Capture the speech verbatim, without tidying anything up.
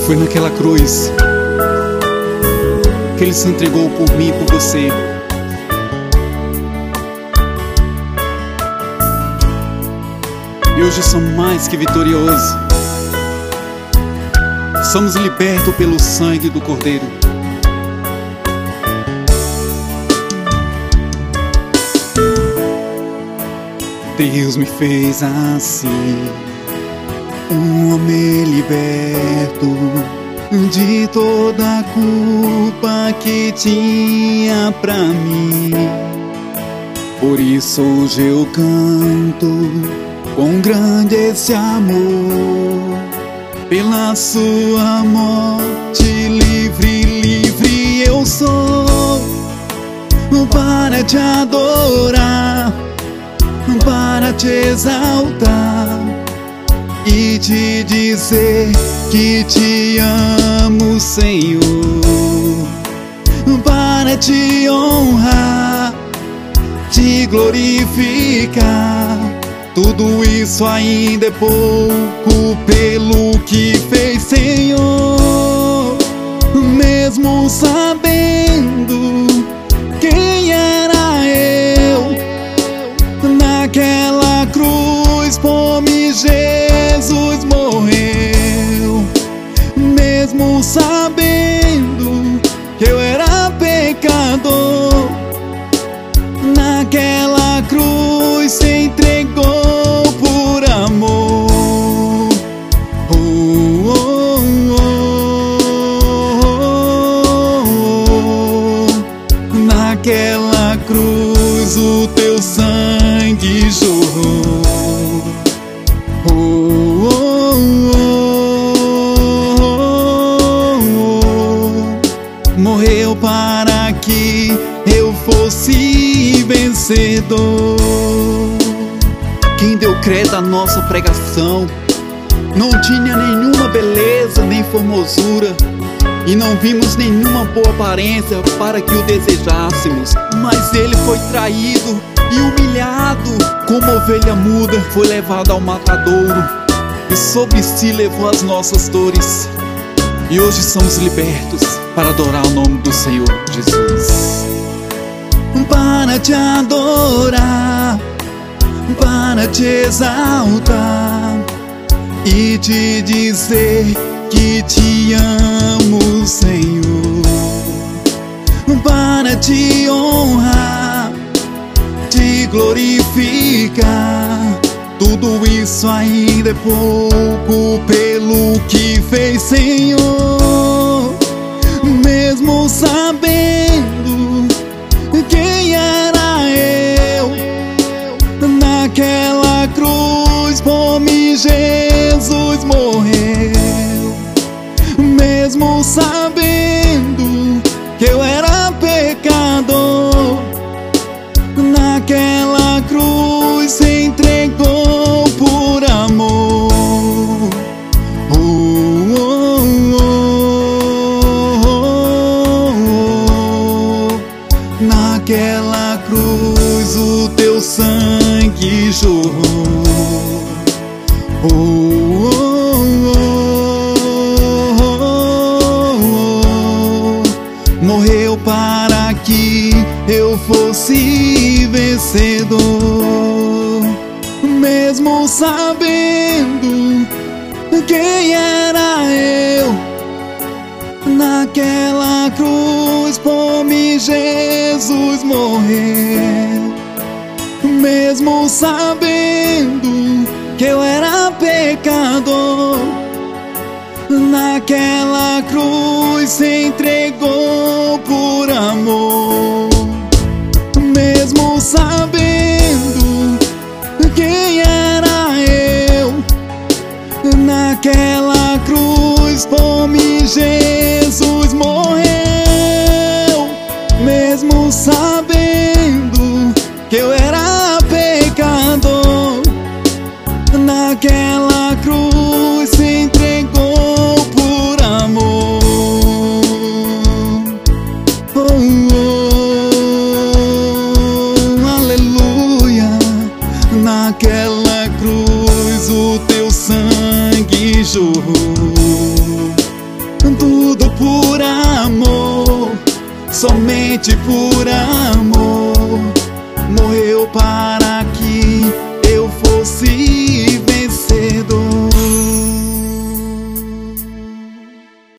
foi naquela cruz que Ele se entregou por mim e por você. E hoje somos mais que vitoriosos. Somos libertos pelo sangue do Cordeiro. Deus me fez assim, um homem liberto de toda a culpa que tinha pra mim. Por isso hoje eu canto com grande esse amor, pela sua morte livre, livre eu sou, para te adorar, para te exaltar e te dizer que te amo, Senhor, para te honrar, te glorificar. Tudo isso ainda é pouco pelo que fez, Senhor. Mesmo sabendo quem era eu, naquela cruz por mim Jesus morreu. Mesmo sabendo que eu era pecador, naquela cruz se entregou por amor. Oh, oh, oh, oh. Naquela cruz o teu sangue jorrou. Oh, oh, oh, oh. Morreu para que eu fosse vencedor. Quem deu crédito à nossa pregação não tinha nenhuma beleza nem formosura, e não vimos nenhuma boa aparência para que o desejássemos. Mas ele foi traído e humilhado, como ovelha muda foi levado ao matadouro, e sobre si levou as nossas dores. E hoje somos libertos para adorar o nome do Senhor Jesus, para te adorar, para te exaltar e te dizer que te amo, Senhor, para te honrar, te glorificar. Tudo isso ainda é pouco pelo que fez, Senhor. Mesmo sabendo quem era eu, naquela cruz por mim Jesus morreu. Mesmo sabendo que eu era pecador, naquela cruz se entregou por amor. Oh, oh, oh, oh, oh. Naquela cruz o teu sangue jorrou. Oh, oh, oh, oh, oh. Morreu para que eu fosse vencedor. Mesmo sabendo quem era eu, naquela cruz por mim Jesus morreu. Mesmo sabendo que eu era pecador, naquela cruz se entregou por amor. Mesmo sabendo quem era eu, naquela cruz por mim Jesus morreu. Mesmo sabendo que eu era pecador, naquela cruz se entregou por amor. Oh, oh, aleluia. Naquela cruz o teu sangue jorrou. somente por amor.